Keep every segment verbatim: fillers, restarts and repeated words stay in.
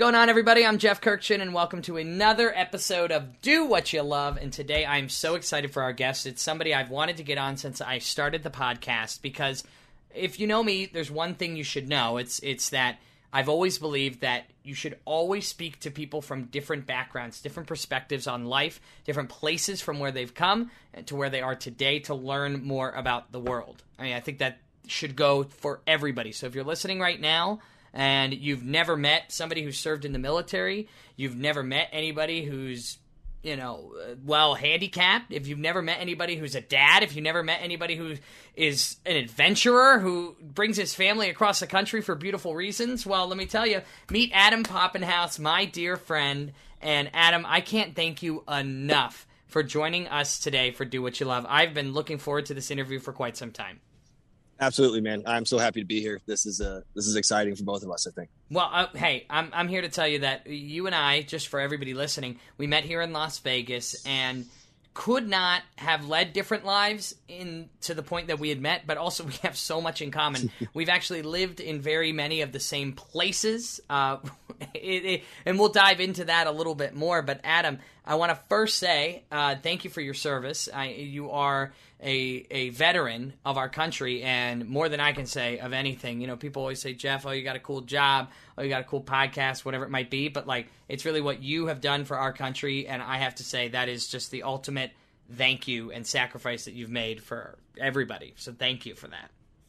going on, everybody? I'm Jeff Kirkshin, and welcome to another episode of Do What You Love. And today I'm so excited for our guest. It's somebody I've wanted to get on since I started the podcast, because if you know me, there's one thing you should know. It's it's that I've always believed that you should always speak to people from different backgrounds, different perspectives on life, different places from where they've come to where they are today to learn more about the world. I mean, I think that should go for everybody. So if you're listening right now, and you've never met somebody who's served in the military, you've never met anybody who's, you know, well, handicapped, if you've never met anybody who's a dad, if you've never met anybody who is an adventurer who brings his family across the country for beautiful reasons, well, let me tell you, meet Adam Poppenhaus, my dear friend. And Adam, I can't thank you enough for joining us today for Do What You Love. I've been looking forward to this interview for quite some time. Absolutely, man. I'm so happy to be here. This is uh, this is exciting for both of us, I think. Well, uh, hey, I'm I'm here to tell you that you and I, just for everybody listening, we met here in Las Vegas and could not have led different lives in to the point that we had met, but also we have so much in common. We've actually lived in very many of the same places, uh, it, it, and we'll dive into that a little bit more. But Adam, I want to first say uh, thank you for your service. I, you are a a veteran of our country, and more than I can say of anything. You know, people always say, Jeff, oh, you got a cool job, oh, you got a cool podcast, whatever it might be, but like, it's really what you have done for our country, and I have to say that is just the ultimate thank you and sacrifice that you've made for everybody. So thank you for that.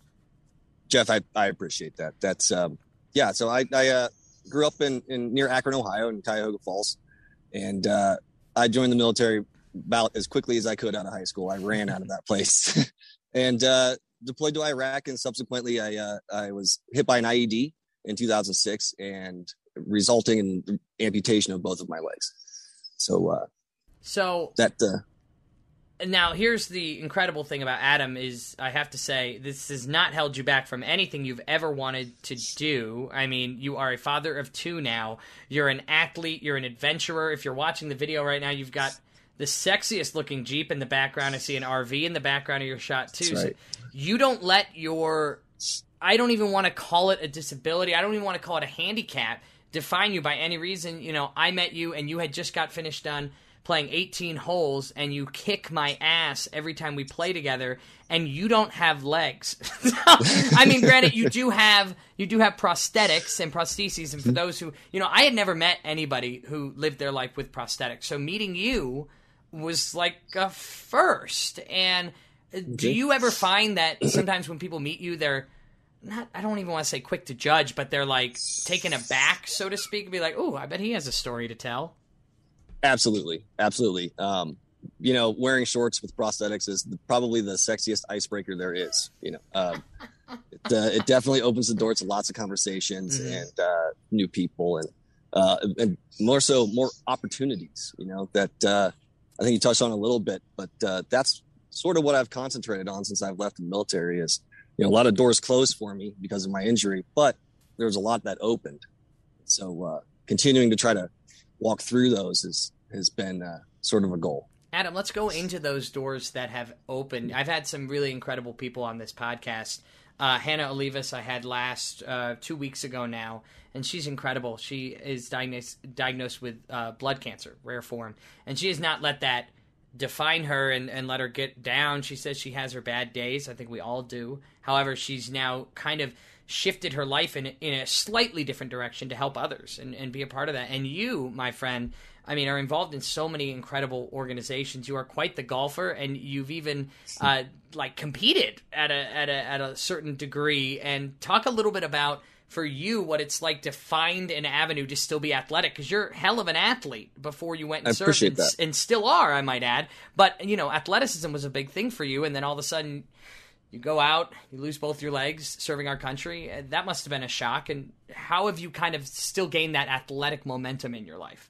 Jeff, I, I appreciate that. That's, um, yeah, so I, I uh, grew up in, in near Akron, Ohio, in Cuyahoga Falls, and uh, I joined the military about as quickly as I could out of high school. I ran out of that place and uh, deployed to Iraq, and subsequently I uh, I was hit by an I E D in two thousand six, and resulting in amputation of both of my legs. So, uh, so that. Uh, now, here's the incredible thing about Adam is, I have to say, this has not held you back from anything you've ever wanted to do. I mean, you are a father of two now. You're an athlete. You're an adventurer. If you're watching the video right now, you've got the sexiest looking Jeep in the background. I see an R V in the background of your shot too. Right. So you don't let your, I don't even want to call it a disability, I don't even want to call it a handicap, define you by any reason. You know, I met you and you had just got finished done playing eighteen holes, and you kick my ass every time we play together, and you don't have legs. I mean, granted, you do have you do have prosthetics and prostheses, and for those who, you know, I had never met anybody who lived their life with prosthetics, so meeting you was like a first. And do you ever find that sometimes when people meet you, they're not, I don't even want to say quick to judge, but they're like taken aback, so to speak, and be like, oh, I bet he has a story to tell? Absolutely. Absolutely. Um, you know, wearing shorts with prosthetics is the, probably the sexiest icebreaker there is. You know, um, it, uh, it definitely opens the door to lots of conversations mm-hmm. and uh, new people, and uh, and more so more opportunities. You know, that uh, I think you touched on a little bit, but uh, that's sort of what I've concentrated on since I've left the military. Is, you know, a lot of doors closed for me because of my injury, but there was a lot that opened. So uh, continuing to try to walk through those has has been uh, sort of a goal. Adam, let's go into those doors that have opened. I've had some really incredible people on this podcast. Uh, Hannah Olivas I had last uh, two weeks ago now, and she's incredible. She is diagnosed diagnosed with uh, blood cancer, rare form, and she has not let that define her and, and let her get down. She says she has her bad days. I think we all do. However, she's now kind of shifted her life in, in a slightly different direction to help others and, and be a part of that. And you, my friend, I mean, are involved in so many incredible organizations. You are quite the golfer, and you've even uh, like competed at a at a at a certain degree. And talk a little bit about, for you, what it's like to find an avenue to still be athletic, because you're hell of an athlete before you went and I served, and, that. and still are, I might add. But you know, athleticism was a big thing for you, and then all of a sudden you go out, you lose both your legs serving our country. That must have been a shock. And how have you kind of still gained that athletic momentum in your life?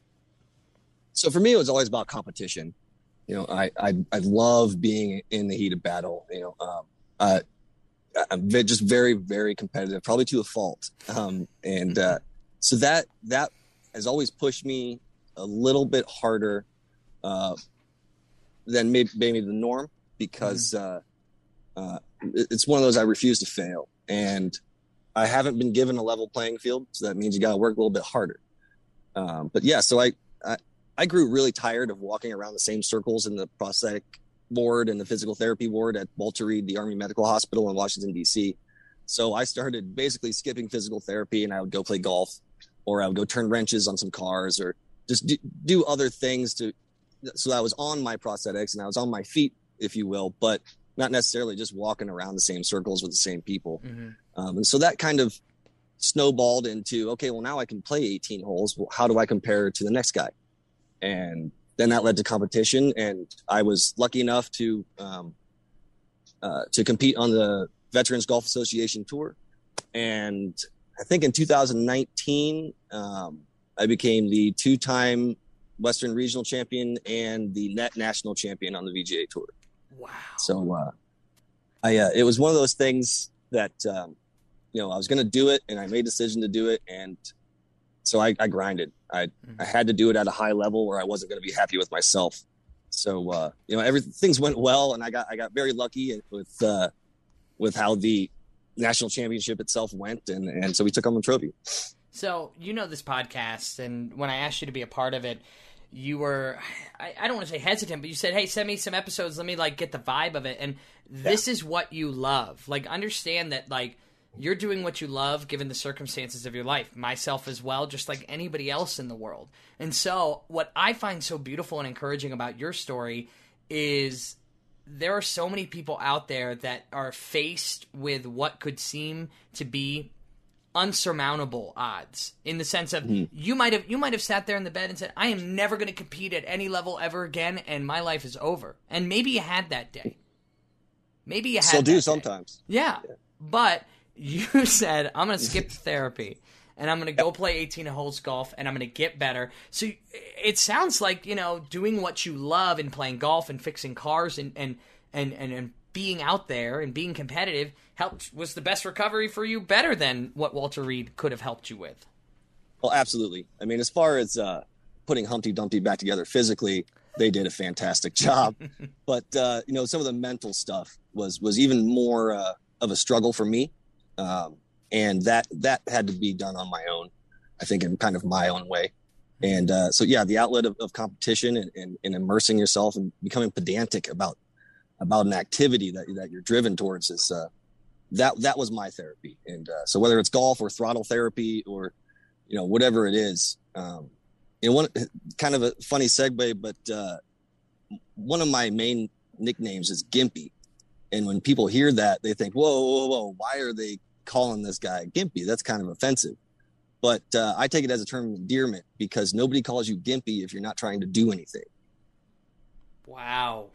So for me, it was always about competition. You know, I, I, I love being in the heat of battle. You know, um, uh, I'm just very, very competitive, probably to a fault. Um, and uh, so that, that has always pushed me a little bit harder uh, than maybe, maybe the norm, because uh, uh, it's one of those I refuse to fail. And I haven't been given a level playing field, so that means you got to work a little bit harder. Um, but yeah, so I, I, I grew really tired of walking around the same circles in the prosthetic ward and the physical therapy ward at Walter Reed, the Army Medical Hospital in Washington, D C. So I started basically skipping physical therapy, and I would go play golf, or I would go turn wrenches on some cars, or just do, do other things to, so I was on my prosthetics and I was on my feet, if you will, but not necessarily just walking around the same circles with the same people. Mm-hmm. Um, and so that kind of snowballed into, okay, well, now I can play eighteen holes. Well, how do I compare to the next guy? And then that led to competition, and I was lucky enough to um, uh, to compete on the Veterans Golf Association Tour. And I think in two thousand nineteen, um, I became the two-time Western Regional Champion and the net national champion on the V G A Tour. Wow! So uh, I uh, it was one of those things that um, you know, I was going to do it, and I made a decision to do it, and so I, I grinded. I mm-hmm. I had to do it at a high level, or I wasn't going to be happy with myself. So uh, you know, everything things went well, and I got I got very lucky with uh, with how the national championship itself went, and and so we took home the trophy. So you know this podcast, and when I asked you to be a part of it, you were, I, I don't want to say hesitant, but you said, hey, send me some episodes, let me like get the vibe of it. And this yeah. is what you love. Like, understand that, like, you're doing what you love given the circumstances of your life, myself as well, just like anybody else in the world. And so what I find so beautiful and encouraging about your story is there are so many people out there that are faced with what could seem to be unsurmountable odds, in the sense of mm. you might have you might have sat there in the bed and said, I am never going to compete at any level ever again, and my life is over. And maybe you had that day. Maybe you had still do day. sometimes. Yeah. yeah. But you said, I'm going to skip therapy, and I'm going to go play eighteen holes golf, and I'm going to get better. So it sounds like, you know, doing what you love and playing golf and fixing cars and and and and, and being out there and being competitive helped was the best recovery for you, better than what Walter Reed could have helped you with. Well, absolutely. I mean, as far as uh, putting Humpty Dumpty back together physically, they did a fantastic job. But, uh, you know, some of the mental stuff was, was even more uh, of a struggle for me. Um, and that, that had to be done on my own, I think, in kind of my own way. And uh, so, yeah, the outlet of, of competition and, and, and immersing yourself and becoming pedantic about about an activity that that you're driven towards is uh, that that was my therapy. And uh, so whether it's golf or throttle therapy or, you know, whatever it is, um, you know, one kind of a funny segue, but uh, one of my main nicknames is Gimpy. And when people hear that, they think, whoa, whoa, whoa, why are they calling this guy Gimpy? That's kind of offensive. But uh, I take it as a term of endearment, because nobody calls you Gimpy if you're not trying to do anything. Wow.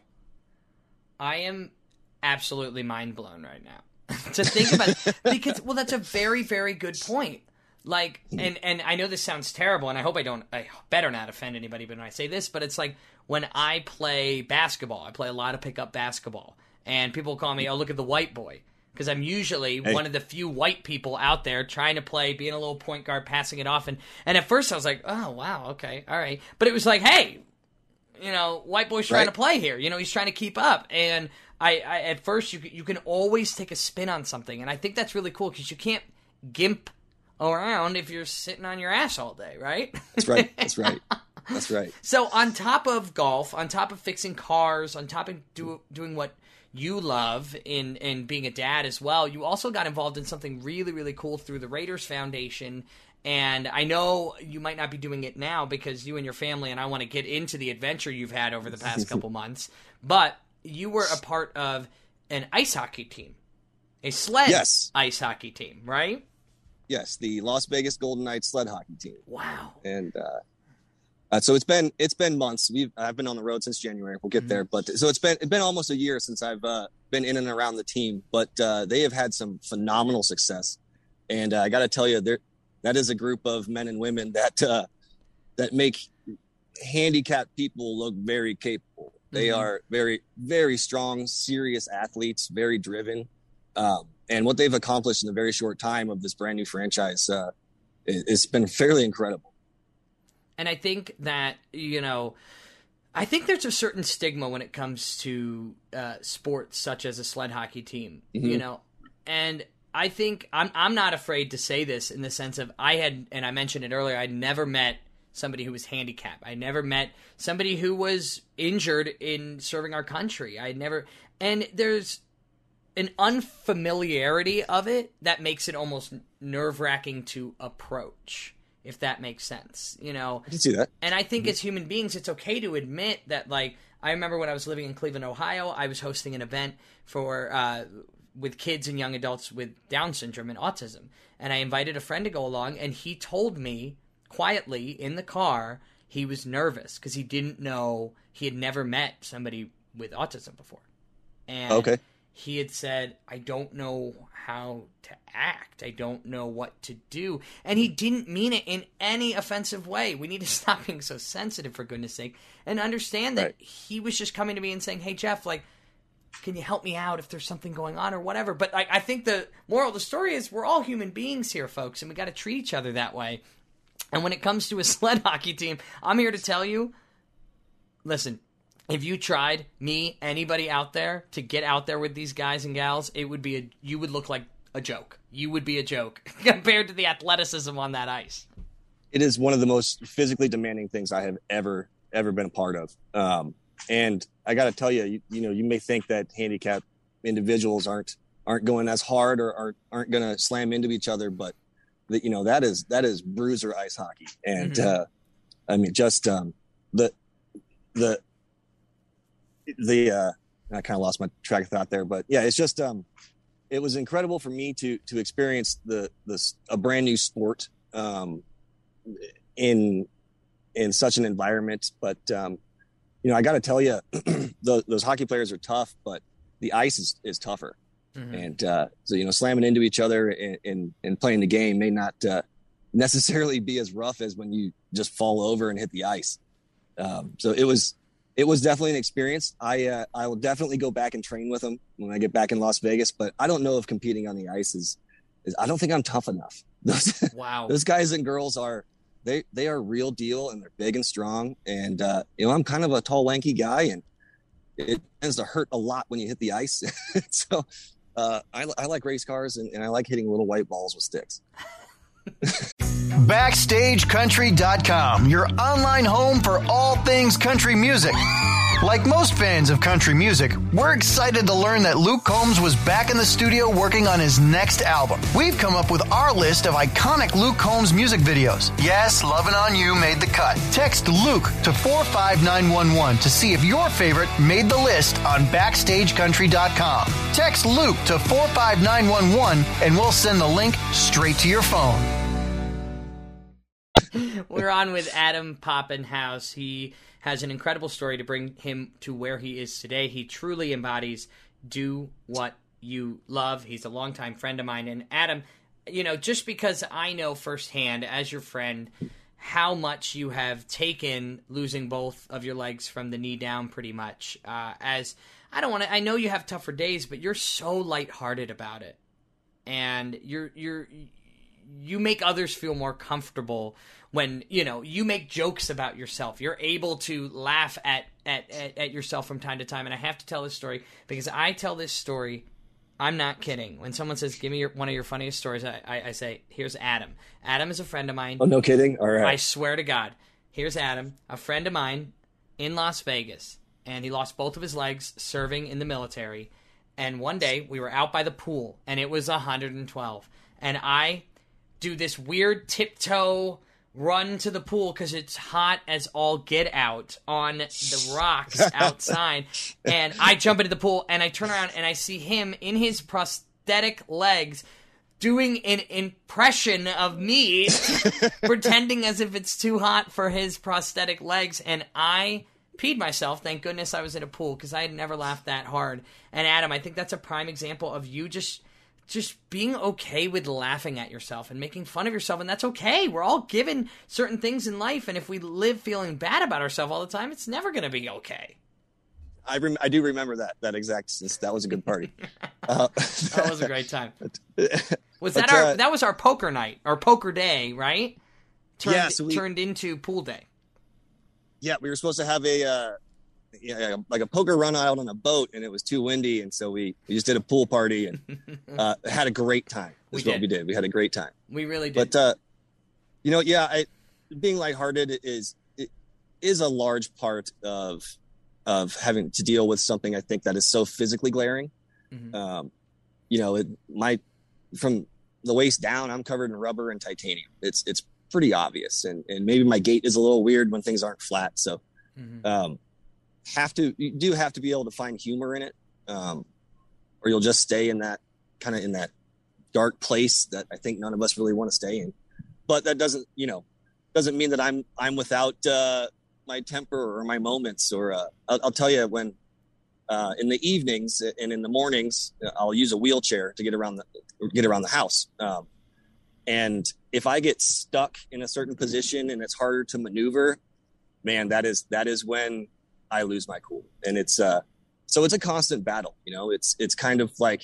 I am absolutely mind blown right now to think about it, because, well, that's a very, very good point. Like, and, and I know this sounds terrible, and I hope I don't, I better not offend anybody when I say this, but it's like when I play basketball, I play a lot of pickup basketball, and people call me, oh, look at the white boy, because I'm usually hey. one of the few white people out there trying to play, being a little point guard, passing it off, and, and at first I was like, oh, wow, okay, all right, but it was like, hey, you know, white boy's trying right. to play here. You know, he's trying to keep up. And I, I at first, you you can always take a spin on something. And I think that's really cool, because you can't gimp around if you're sitting on your ass all day, right? That's right. That's right. That's right. So on top of golf, on top of fixing cars, on top of do, doing what you love in, in being a dad as well, you also got involved in something really, really cool through the Raiders Foundation. And I know you might not be doing it now because you and your family, and I want to get into the adventure you've had over the past couple months, but you were a part of an ice hockey team, a sled yes. ice hockey team, right? Yes, the Las Vegas Golden Knights sled hockey team. Wow. And uh, uh, so it's been it's been months. We've I've been on the road since January. We'll get mm-hmm. there, but so it's been it's been almost a year since I've uh, been in and around the team. But uh, they have had some phenomenal success, and uh, I got to tell you, they're that is a group of men and women that uh, that make handicapped people look very capable. They mm-hmm. are very, very strong, serious athletes, very driven. Um, and what they've accomplished in a very short time of this brand new franchise, uh, it, it's been fairly incredible. And I think that, you know, I think there's a certain stigma when it comes to uh, sports such as a sled hockey team, mm-hmm. you know, and I think I'm I'm not afraid to say this in the sense of I had, and I mentioned it earlier, I'd never met somebody who was handicapped. I never met somebody who was injured in serving our country. I never, and there's an unfamiliarity of it that makes it almost nerve-wracking to approach, if that makes sense, you know? I can see that. And I think mm-hmm. as human beings, it's okay to admit that, like, I remember when I was living in Cleveland, Ohio, I was hosting an event for, uh, with kids and young adults with Down syndrome and autism. And I invited a friend to go along, and he told me quietly in the car he was nervous because he didn't know, he had never met somebody with autism before. And okay. he had said, I don't know how to act. I don't know what to do. And he didn't mean it in any offensive way. We need to stop being so sensitive, for goodness sake, and understand that right. he was just coming to me and saying, hey, Jeff, like, can you help me out if there's something going on or whatever? But like, I think the moral of the story is we're all human beings here, folks, and we got to treat each other that way. And when it comes to a sled hockey team, I'm here to tell you, listen, if you tried, me, anybody out there, to get out there with these guys and gals, it would be a, you would look like a joke. You would be a joke compared to the athleticism on that ice. It is one of the most physically demanding things I have ever, ever been a part of. Um, and I got to tell you, you, you know, you may think that handicapped individuals aren't, aren't going as hard or aren't, aren't going to slam into each other, but that, you know, that is, that is bruiser ice hockey. And, mm-hmm. uh, I mean, just, um, the, the, the, uh, I kind of lost my track of thought there, but yeah, it's just, um, it was incredible for me to, to experience the, this, a brand new sport, um, in, in such an environment. But, um, you know, I got to tell you, those, those hockey players are tough, but the ice is, is tougher. Mm-hmm. And, uh, so, you know, slamming into each other and, and, and playing the game may not, uh, necessarily be as rough as when you just fall over and hit the ice. Um, so it was, it was definitely an experience. I, uh, I will definitely go back and train with them when I get back in Las Vegas, but I don't know if competing on the ice is, is I don't think I'm tough enough. Those, wow. Those guys and girls are, they, they are real deal, and they're big and strong. And, uh, you know, I'm kind of a tall, lanky guy, and it tends to hurt a lot when you hit the ice. So, uh, I, I like race cars, and, and I like hitting little white balls with sticks. Backstage Country dot com, your online home for all things country music. Like most fans of country music, we're excited to learn that Luke Combs was back in the studio working on his next album. We've come up with our list of iconic Luke Combs music videos. Yes, Lovin' On You made the cut. Text Luke to four five nine one one to see if your favorite made the list on Backstage Country dot com. Text Luke to four five nine one one and we'll send the link straight to your phone. We're on with Adam Poppenhaus. He has an incredible story to bring him to where he is today. He truly embodies do what you love. He's a longtime friend of mine. And Adam, you know, just because I know firsthand as your friend how much you have taken losing both of your legs from the knee down pretty much, uh, as I don't want to, I know you have tougher days, but you're so lighthearted about it. And you're, you're, you make others feel more comfortable when, you know, you make jokes about yourself. You're able to laugh at, at, at, at yourself from time to time. And I have to tell this story because I tell this story, I'm not kidding. When someone says, give me your, one of your funniest stories, I, I, I say, here's Adam. Adam is a friend of mine. Oh, no kidding? All right. I swear to God. Here's Adam, a friend of mine in Las Vegas. And he lost both of his legs serving in the military. And one day we were out by the pool and it was one hundred twelve. And I do this weird tiptoe run to the pool because it's hot as all get out on the rocks outside. And I jump into the pool and I turn around and I see him in his prosthetic legs doing an impression of me pretending as if it's too hot for his prosthetic legs. And I peed myself. Thank goodness I was in a pool because I had never laughed that hard. And Adam, I think that's a prime example of you just... just being okay with laughing at yourself and making fun of yourself, and that's okay. We're all given certain things in life, and if we live feeling bad about ourselves all the time, it's never going to be okay. I rem- I do remember that, that exact, that was a good party. uh, that was a great time. Was that but, our, uh, that was our poker night, our poker day, right? Turned, yeah, so we, turned into pool day. Yeah, we were supposed to have a, uh, yeah, like a poker run out on a boat, and it was too windy, and so we, we just did a pool party and uh, had a great time. That's we what did. we did. We had a great time. We really did. But uh, you know, yeah, I being lighthearted is it is a large part of of having to deal with something I think that is so physically glaring. Mm-hmm. Um, you know, it my from the waist down, I'm covered in rubber and titanium. It's it's pretty obvious, and and maybe my gait is a little weird when things aren't flat. So, mm-hmm. um, have to you do have to be able to find humor in it, um, or you'll just stay in that kind of in that dark place that I think none of us really want to stay in. But that doesn't, you know, doesn't mean that I'm I'm without uh, my temper or my moments. Or uh, I'll, I'll tell you, when uh, in the evenings and in the mornings, I'll use a wheelchair to get around the get around the house. Um, and if I get stuck in a certain position and it's harder to maneuver, man, that is that is when I lose my cool. And it's uh, so it's a constant battle. You know, it's it's kind of like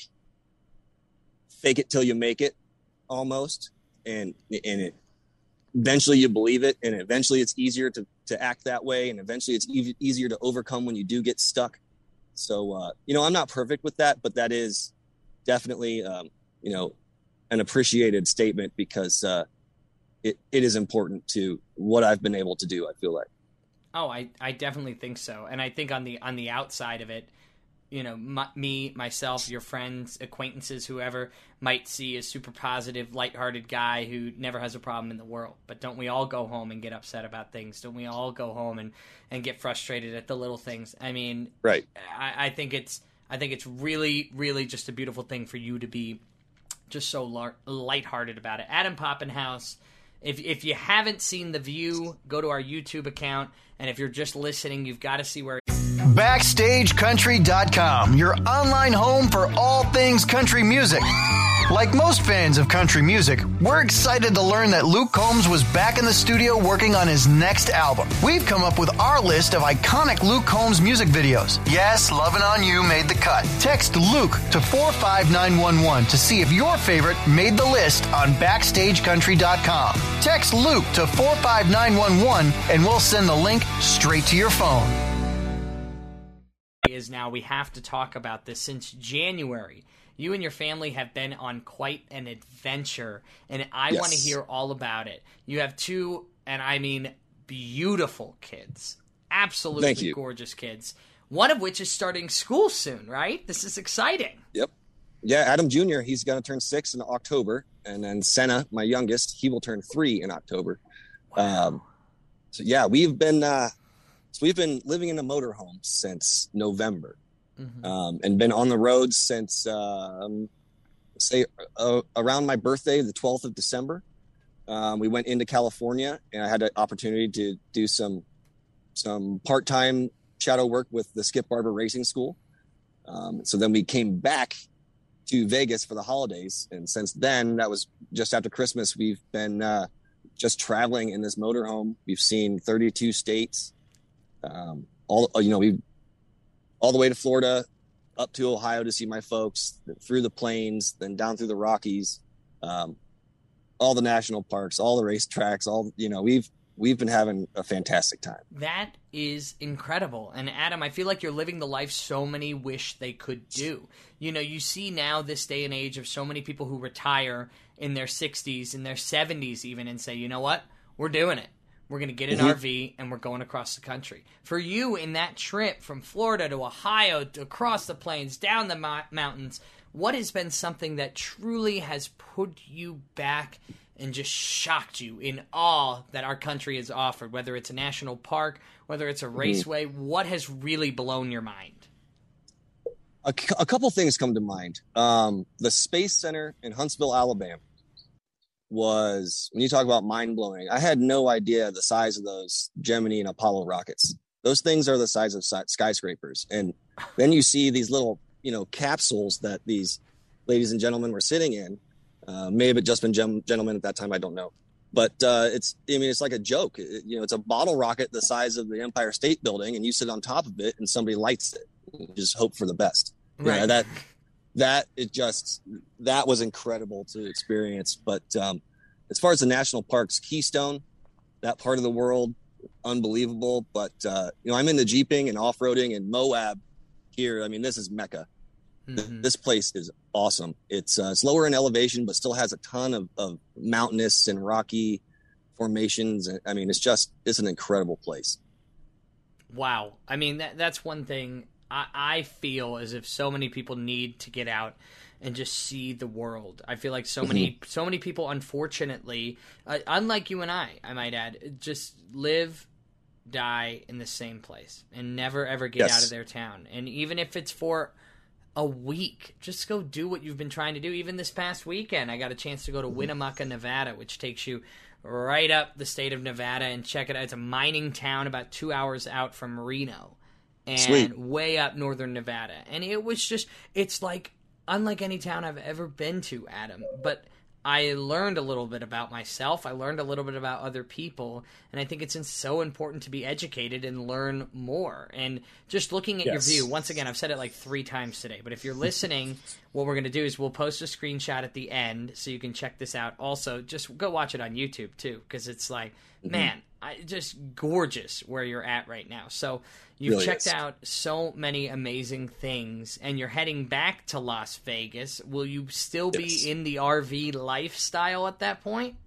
fake it till you make it, almost. And and it eventually you believe it, and eventually it's easier to to act that way, and eventually it's e- easier to overcome when you do get stuck. So uh, you know, I'm not perfect with that, but that is definitely um, you know, an appreciated statement, because uh, it it is important to what I've been able to do, I feel like. Oh, I, I definitely think so, and I think on the on the outside of it, you know, my, me, myself, your friends, acquaintances, whoever might see a super positive, lighthearted guy who never has a problem in the world. But don't we all go home and get upset about things? Don't we all go home and, and get frustrated at the little things? I mean, right. I, I think it's I think it's really, really just a beautiful thing for you to be just so lar- lighthearted about it. Adam Poppenhaus, if if you haven't seen The View, go to our YouTube account. And if you're just listening, you've got to see where... Backstage Country dot com, your online home for all things country music. Like most fans of country music, we're excited to learn that Luke Combs was back in the studio working on his next album. We've come up with our list of iconic Luke Combs music videos. Yes, Lovin' On You made the cut. Text Luke to four five nine one one to see if your favorite made the list on Backstage Country dot com. Text Luke to four five nine one one and we'll send the link straight to your phone. Is now we have to talk about this. Since January, you and your family have been on quite an adventure, and I yes. want to hear all about it. You have two, and I mean beautiful kids, absolutely gorgeous kids, one of which is starting school soon, right? This is exciting. Yep. Yeah, Adam Junior, he's going to turn six in October, and then Senna, my youngest, he will turn three in October. Wow. Um, so yeah, we've been uh, so we've been living in a motorhome since November, mm-hmm. um, and been on the road since um, say uh, around my birthday, the twelfth of December. Um, we went into California, and I had an opportunity to do some some part-time shadow work with the Skip Barber Racing School. Um, so then we came back to Vegas for the holidays, and since then, that was just after Christmas, we've been uh, just traveling in this motorhome. We've seen thirty-two states, um, all you know, we all the way to Florida, up to Ohio to see my folks, through the plains, then down through the Rockies, um, all the national parks, all the racetracks, all you know, we've we've been having a fantastic time. That is incredible. And Adam, I feel like you're living the life so many wish they could do. You know, you see now this day and age of so many people who retire in their sixties, in their seventies even, and say, you know what, we're doing it. We're going to get an mm-hmm. R V and we're going across the country. For you, in that trip from Florida to Ohio, to across the plains, down the mo- mountains, what has been something that truly has put you back and just shocked you in awe that our country has offered, whether it's a national park, whether it's a raceway? Mm-hmm. What has really blown your mind? A, a couple things come to mind. Um, the Space Center in Huntsville, Alabama was, when you talk about mind-blowing, I had no idea the size of those Gemini and Apollo rockets. Those things are the size of skyscrapers. And then you see these little, you know, capsules that these ladies and gentlemen were sitting in. Uh, may have just been gem- gentlemen at that time. I don't know. But uh, it's, I mean, it's like a joke. It, you know, it's a bottle rocket the size of the Empire State Building, and you sit on top of it and somebody lights it. You just hope for the best. Right. Yeah, that, that, it just, that was incredible to experience. But um, as far as the national parks, Keystone, that part of the world, unbelievable. But, uh, you know, I'm into Jeeping and off-roading, and Moab here. I mean, this is Mecca. Mm-hmm. This place is awesome. It's uh, it's lower in elevation, but still has a ton of, of mountainous and rocky formations. I mean, it's just, it's an incredible place. Wow. I mean, that, that's one thing I, I feel as if so many people need to get out and just see the world. I feel like so Mm-hmm. many, so many people, unfortunately, uh, unlike you and I, I might add, just live, die in the same place and never ever get Yes. out of their town. And even if it's for a week, just go do what you've been trying to do. Even this past weekend, I got a chance to go to Winnemucca, Nevada, which takes you right up the state of Nevada and check it out. It's a mining town about two hours out from Reno and Sweet. way up northern Nevada. And it was just, it's like unlike any town I've ever been to, Adam. But I learned a little bit about myself. I learned a little bit about other people. And I think it's so important to be educated and learn more. And just looking at Yes. your view, once again, I've said it like three times today, but if you're listening, what we're going to do is we'll post a screenshot at the end so you can check this out. Also, just go watch it on YouTube too, because it's like, Mm-hmm. man, I, just gorgeous where you're at right now. So you've Really checked is. out so many amazing things, and you're heading back to Las Vegas. Will you still Yes. be in the R V lifestyle at that point?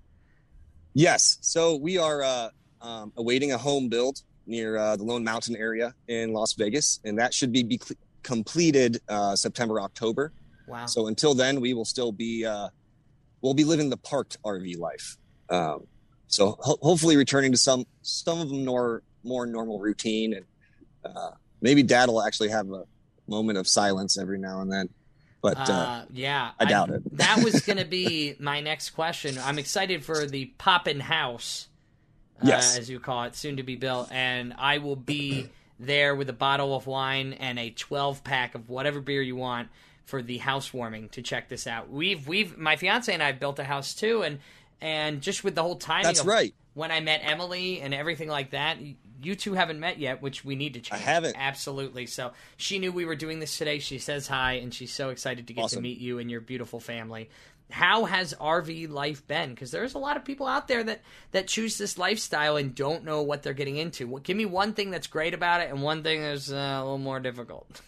Yes. So we are uh, um, awaiting a home build near uh, the Lone Mountain area in Las Vegas, and that should be, be cl- completed uh, September, October. Wow. So until then, we will still be uh, we'll be living the parked R V life. Um, so ho- hopefully, returning to some some of them more more normal routine, and uh, maybe Dad will actually have a moment of silence every now and then. But uh, Uh, yeah, I doubt it. That was going to be my next question. I'm excited for the Poppin' House, uh, Yes. as you call it, soon to be built, and I will be there with a bottle of wine and a twelve pack of whatever beer you want for the housewarming to check this out. We've we've my fiance and I built a house too, and and just with the whole timing. That's of right. When I met Emily and everything like that. You two haven't met yet, which we need to change. I haven't. Absolutely. So she knew we were doing this today. She says hi, and she's so excited to get Awesome. to meet you and your beautiful family. How has R V life been? Because there's a lot of people out there that, that choose this lifestyle and don't know what they're getting into. Well, give me one thing that's great about it and one thing that's uh, a little more difficult.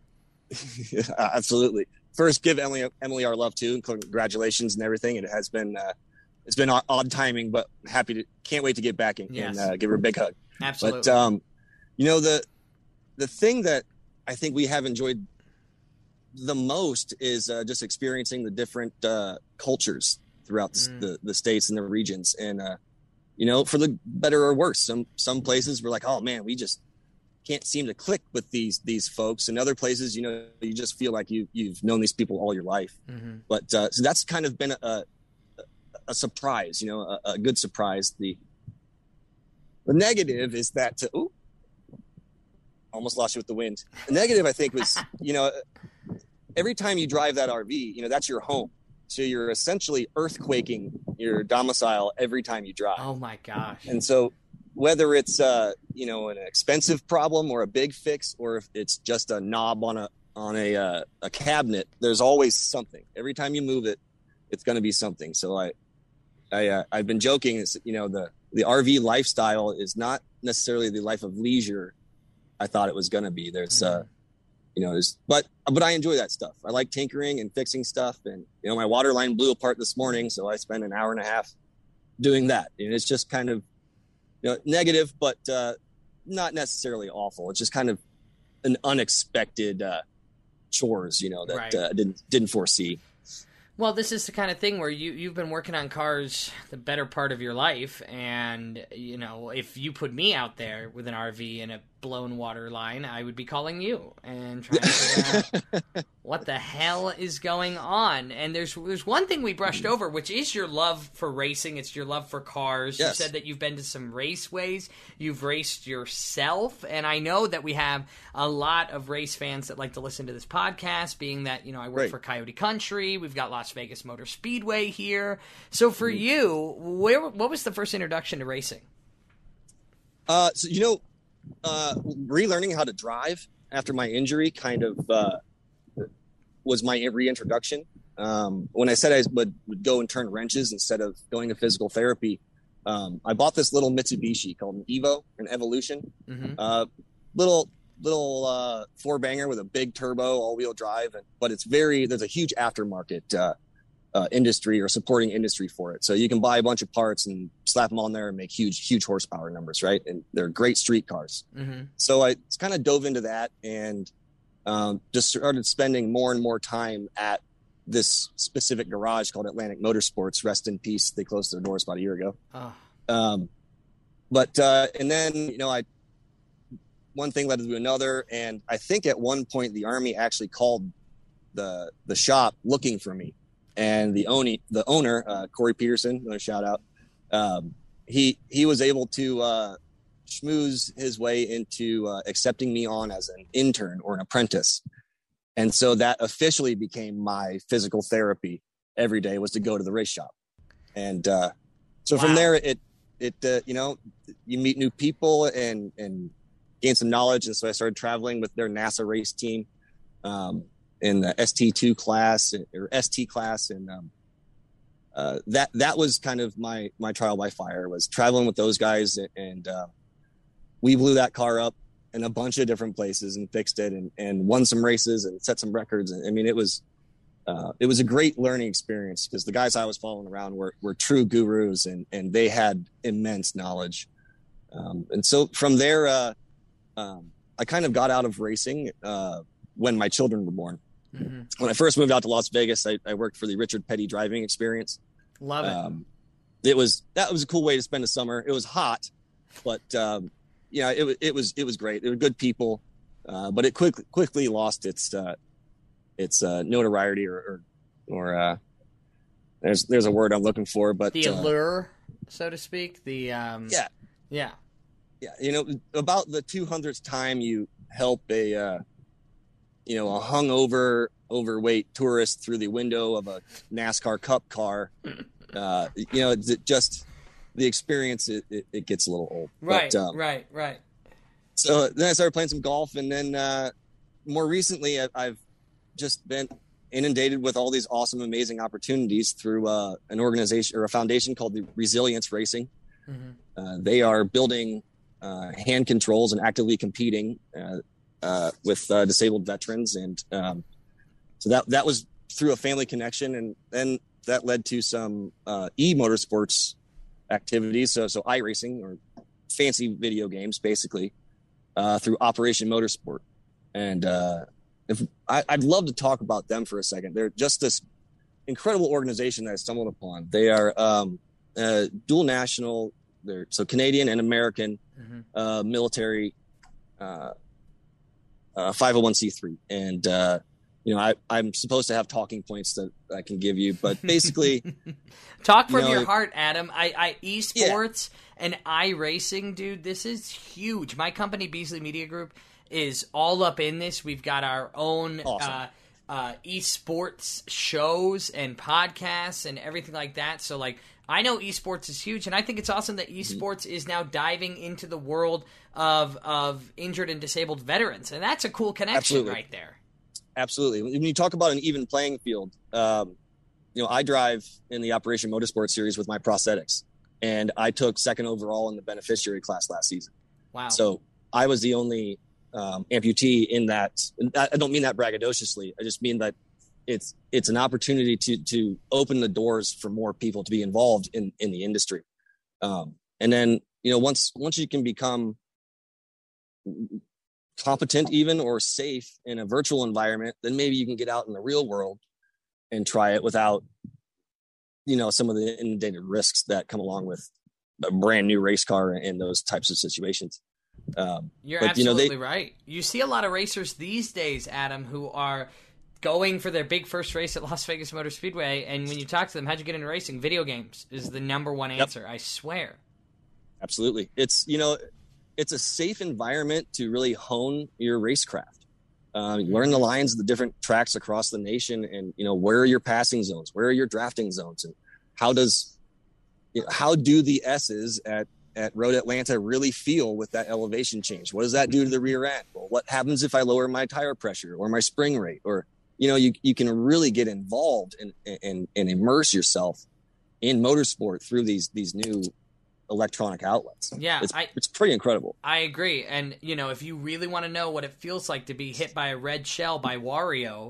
Yeah, absolutely. First, give Emily Emily our love too, and congratulations and everything. It has been uh, it's been odd, odd timing, but happy to can't wait to get back and, Yes. and uh, give her a big hug. Absolutely. But um, you know the the thing that I think we have enjoyed the most is uh, just experiencing the different uh, cultures throughout the, Mm. the the states and the regions, and uh, you know, for the better or worse. Some some places we're like, oh man, we just can't seem to click with these these folks, and other places, you know, you just feel like you you've known these people all your life. mm-hmm. But uh, so that's kind of been a a surprise, you know, a, a good surprise. The the negative is that uh, ooh, almost lost you with the wind. The negative, I think, was you know, every time you drive that R V, you know, that's your home. So you're essentially earthquaking your domicile every time you drive. Oh, my gosh. And so whether it's uh you know an expensive problem or a big fix, or if it's just a knob on a on a uh, a cabinet, there's always something. Every time you move it, it's going to be something. So I I uh, I've been joking. It's, you know, the the R V lifestyle is not necessarily the life of leisure I thought it was going to be. There's uh you know there's but but I enjoy that stuff. I like tinkering and fixing stuff, and you know my water line blew apart this morning, so I spent an hour and a half doing that. And it's just kind of, you know, negative, but uh, not necessarily awful. It's just kind of an unexpected uh, chores, you know, that Right. uh, didn't didn't foresee. Well, this is the kind of thing where you, you've been working on cars the better part of your life, and, you know, if you put me out there with an R V and a blown water line, I would be calling you and trying to figure out what the hell is going on. And there's there's one thing we brushed over, which is your love for racing. It's your love for cars. Yes. You said that you've been to some raceways. You've raced yourself, and I know that we have a lot of race fans that like to listen to this podcast, being that, you know, I work Right. for Coyote Country. We've got Las Vegas Motor Speedway here. So for you, where what was the first introduction to racing? Uh, so you know, uh, relearning how to drive after my injury kind of uh, was my reintroduction. Um, when I said I would, would go and turn wrenches instead of going to physical therapy, um, I bought this little Mitsubishi called an Evo, an Evolution. Mm-hmm. Uh, little little uh, four banger with a big turbo, all wheel drive, and, but it's very there's a huge aftermarket uh, uh, industry or supporting industry for it. So you can buy a bunch of parts and slap them on there and make huge, huge horsepower numbers, right? And they're great street cars. Mm-hmm. So I kind of dove into that and um, just started spending more and more time at this specific garage called Atlantic Motorsports. Rest in peace. They closed their doors about a year ago. Oh. Um, but, uh, and then, you know, I, one thing led to another. And I think at one point the Army actually called the, the shop looking for me. And the owner, the owner, uh, Corey Peterson, another shout out. Um, he, he was able to, uh, schmooze his way into, uh, accepting me on as an intern or an apprentice. And so that officially became my physical therapy every day, was to go to the race shop. And, uh, so wow. From there, it, it, uh, you know, you meet new people and, and gain some knowledge. And so I started traveling with their NASA race team, um, in the S T two class or S T class. And, um, uh, that, that was kind of my, my trial by fire, was traveling with those guys. And, uh, we blew that car up in a bunch of different places and fixed it and, and won some races and set some records. And I mean, it was, uh, it was a great learning experience because the guys I was following around were, were true gurus and, and they had immense knowledge. Um, and so from there, uh, um, I kind of got out of racing, uh, when my children were born. Mm-hmm. When I first moved out to Las Vegas, I, I worked for the Richard Petty driving experience. Love it. Um, it was, that was a cool way to spend a summer. It was hot, but, um, yeah, it was, it was, it was great. They were good people. Uh, but it quickly, quickly lost its, uh, its, uh, notoriety or, or, or, uh, there's, there's a word I'm looking for, but the uh, allure, so to speak. The, um, yeah, yeah, yeah. You know, about the two hundredth time you help a, uh, you know, a hungover, overweight tourist through the window of a NASCAR Cup car, uh, you know, it's just the experience. It, it, it gets a little old. Right, but, um, right, right. So then I started playing some golf, and then uh, more recently, I, I've just been inundated with all these awesome, amazing opportunities through uh, an organization or a foundation called the Resilience Racing. Mm-hmm. Uh, they are building uh, hand controls and actively competing uh, uh, with uh, disabled veterans, and um, so that that was through a family connection, and then that led to some uh, e-motorsports activities. So so iRacing, or fancy video games, basically. Uh, through Operation Motorsport. And uh, if I, I'd love to talk about them for a second. They're just this incredible organization that I stumbled upon. They are um, uh, dual national, they're so Canadian and American mm-hmm. uh, military uh, uh, five oh one c three. And, uh, you know, I, I'm supposed to have talking points that I can give you, but basically... Talk from you know, your heart, Adam. I, I esports yeah. and iRacing, dude, this is huge. My company, Beasley Media Group, is all up in this. We've got our own awesome. uh, uh, esports shows and podcasts and everything like that. So, like, I know esports is huge, and I think it's awesome that esports mm-hmm. is now diving into the world of of injured and disabled veterans, and that's a cool connection Absolutely. right there. Absolutely. When you talk about an even playing field, um, you know, I drive in the Operation Motorsport series with my prosthetics, and I took second overall in the beneficiary class last season. Wow. So I was the only um, amputee in that. I don't mean that braggadociously. I just mean that it's, it's an opportunity to, to open the doors for more people to be involved in, in the industry. Um, and then, you know, once, once you can become competent even or safe in a virtual environment, then maybe you can get out in the real world and try it without, you know, some of the inundated risks that come along with a brand new race car and those types of situations. Um, You're but, absolutely you know, they, right. You see a lot of racers these days, Adam, who are going for their big first race at Las Vegas Motor Speedway, and when you talk to them, how'd you get into racing? Video games is the number one answer, yep. I swear. Absolutely. It's, you know, it's a safe environment to really hone your racecraft. Um, learn the lines of the different tracks across the nation, and, you know, where are your passing zones? Where are your drafting zones? And how does, you know, how do the S's at, at Road Atlanta really feel with that elevation change? What does that do to the rear end? Well, what happens if I lower my tire pressure or my spring rate? Or, you know, you, you can really get involved and, and, and immerse yourself in motorsport through these, these new electronic outlets. Yeah, it's, I, it's pretty incredible. I agree. And, you know, if you really want to know what it feels like to be hit by a red shell by Wario,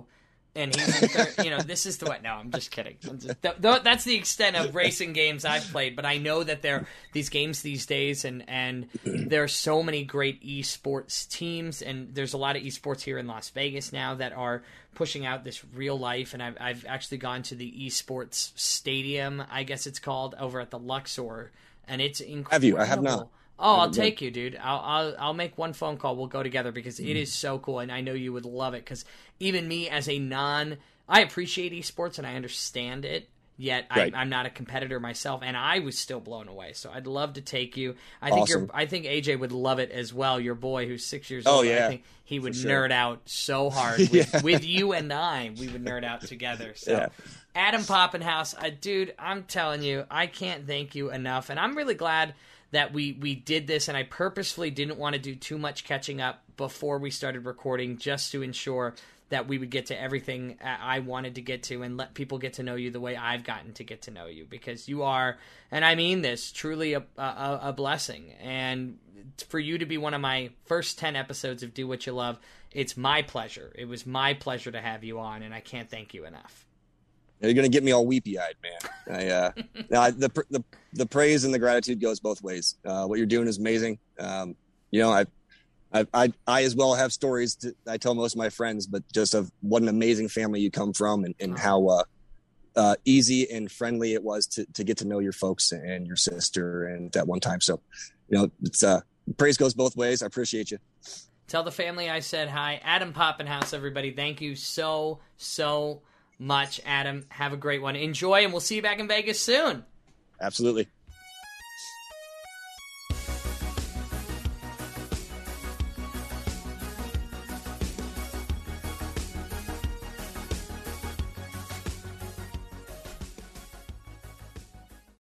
And he's, in third, you know, this is the way. No, I'm just kidding. I'm just, th- th- that's the extent of racing games I've played. But I know that there these games these days, and and there are so many great esports teams, and there's a lot of esports here in Las Vegas now that are pushing out this real life. And I've I've actually gone to the esports stadium, I guess it's called, over at the Luxor, and it's incredible. Have you? I have not. Oh, I'll take you, dude. I'll, I'll I'll make one phone call. We'll go together because it is so cool, and I know you would love it. Because even me, as a non, I appreciate esports and I understand it. Yet right. I, I'm not a competitor myself, and I was still blown away. So I'd love to take you. I think awesome. you're. I think A J would love it as well. Your boy, who's six years oh, old. Yeah, I think he would sure. nerd out so hard with, yeah. with you and I. We would nerd out together. So. Yeah. Adam Poppenhaus, uh, dude, I'm telling you, I can't thank you enough, and I'm really glad that we, we did this, and I purposefully didn't want to do too much catching up before we started recording just to ensure that we would get to everything I wanted to get to and let people get to know you the way I've gotten to get to know you, because you are, and I mean this, truly a, a, a blessing. And for you to be one of my first ten episodes of Do What You Love, it's my pleasure. It was my pleasure to have you on, and I can't thank you enough. You're gonna get me all weepy-eyed, man. I, uh, no, the, the the praise and the gratitude goes both ways. Uh, what you're doing is amazing. Um, you know, I, I, I, I as well have stories to, I tell most of my friends, but just of what an amazing family you come from, and, and how uh, uh, easy and friendly it was to to get to know your folks and your sister and at one time. So, you know, it's uh, praise goes both ways. I appreciate you. Tell the family I said hi. Adam Poppenhaus, everybody. Thank you so so. much, Adam. Have a great one. Enjoy, and we'll see you back in Vegas soon. Absolutely.